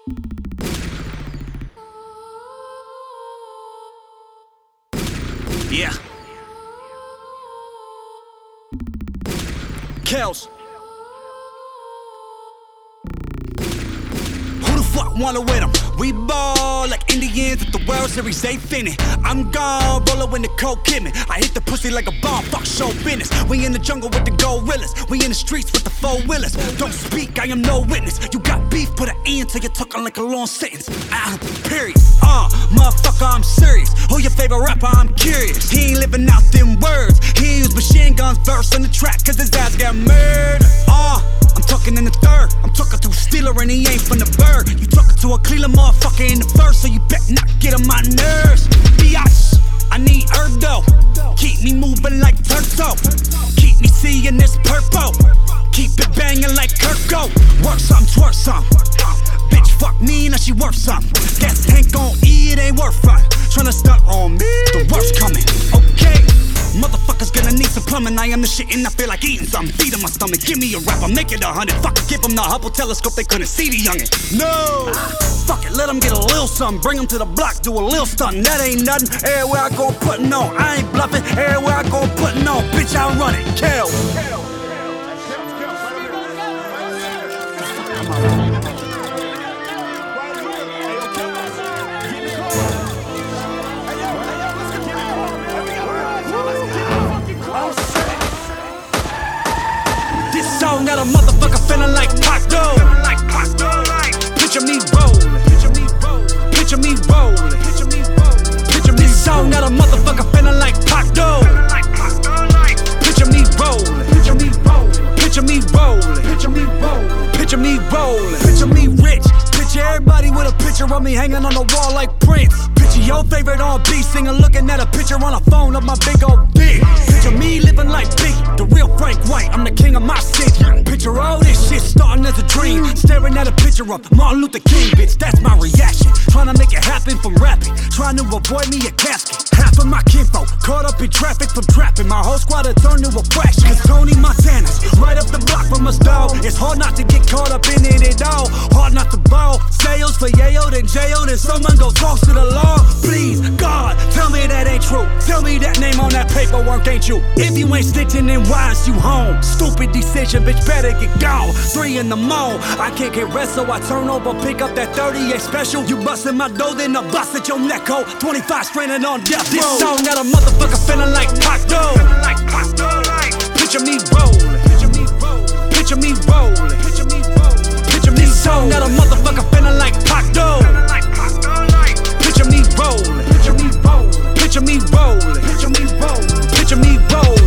Yeah. Kels. Who the fuck wanna win them? We ball like Indians at the World Series, they finna. I'm gone, rollin' when the cold kid me. I hit the pussy like a bomb, fuck show business. We in the jungle with the gorillas, we in the streets with the four-wheelers. Don't speak, I am no witness. You got beef, put an end till you're talking like a long sentence. Period. Motherfucker, I'm serious. Who your favorite rapper? I'm curious. He ain't living out them words. He use machine guns, verse on the track, cause his ass got murdered. I'm talking in the third. I'm talking to a Steeler and he ain't from the bird. You talking to a Cleveland motherfucker in the first, so you better not get on my nerves. Biatch, I need Erdo. Keep me moving like Turtle. Keep me seeing this purple. Keep it banging like Kirko. Work some, twerk some. Bitch, fuck me, now she worth something. Guess ain't gon' eat, ain't worth fun. Tryna stunt on me, the worst coming. Okay, motherfuckers gonna need some plumbing. I am the shit and I feel like eating something. Feed on my stomach, give me a rapper, make it 100. Fuck it, give them the Hubble telescope, they couldn't see the youngin'. No, fuck it, let them get a little something. Bring them to the block, do a little stunt. That ain't nothing, everywhere I go putting on. I ain't bluffing, everywhere I go putting on. Bitch, I run it, Kels. Song got a motherfucker feeling like Pac though. Picture me rollin'. Picture me rollin'. Picture me. This song got a motherfucker feeling like Pac though. Picture me rollin'. Picture me rollin'. Picture me rollin'. Picture me rollin'. Picture me rollin'. Picture me rich. Picture everybody with a picture of me hanging on the wall like Prince. Picture your favorite R&B singer looking at a picture on a phone of my big old dick. Picture me living like Biggie, the real Frank White, I'm the king of my city. Picture all this shit starting as a dream, staring at a picture of Martin Luther King, bitch, that's my reaction. Trying to make it happen from rapping, trying to avoid me a casket. Half of my kinfolk caught up in traffic from trapping. My whole squad had turned to a fraction. Cause Tony Montana's right up the block from us, dog. It's hard not to get caught up in it all. Hard not to ball. Sales for yayo, then jail, then someone go talk to the law. Please, God, tell me that ain't true. Tell me that name on that paperwork ain't you. If you ain't stitching, then why is you home? Stupid decision, bitch, better get gone. 3 in the morning, I can't get rest, so I turn over, pick up that 38 special. You bustin' my dough, then I bust at your neck, ho. 25 stranded on death row. This song got a motherfucker feeling like Pac though. Picture me rollin'. Picture me rollin'. Picture me rollin'. Picture me rollin'. Picture me. This song got a motherfucker feeling like Pac though. Picture me rollin'. Picture me rollin'. Picture me rollin'. Picture me rollin'. Picture me rollin'.